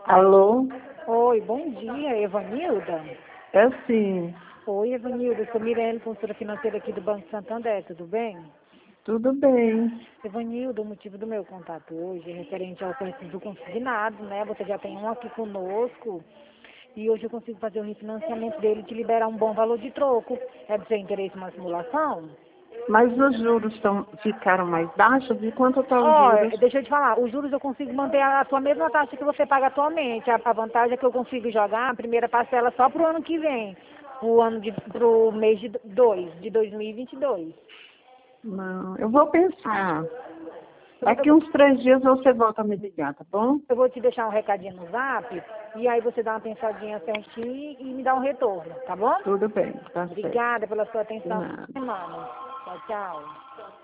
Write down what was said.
Alô? Oi, bom dia, Evanilda. É sim, Oi, Evanilda, eu sou Mirelle, consultora financeira aqui do Banco Santander, tudo bem? tudo bem. Evanilda, o motivo do meu contato hoje é referente ao serviço do consignado, né? Você já tem um aqui conosco e hoje eu consigo fazer o refinanciamento dele e te liberar um bom valor de troco. É do seu interesse uma simulação? Mas os juros ficaram mais baixos? E quanto está os Ó, juros? deixa eu te falar, os juros eu consigo manter a sua mesma taxa que você paga atualmente. A vantagem é que eu consigo jogar a primeira parcela só pro ano que vem, pro mês de 2022. Não, eu vou pensar. Eu, Daqui eu, uns 3 dias você volta a me ligar, tá bom? eu vou te deixar um recadinho no zap e aí você dá uma pensadinha certinho e me dá um retorno, tá bom? Tudo bem, tá certo. Obrigada pela sua De atenção. nada. Semana. Tchau, tchau.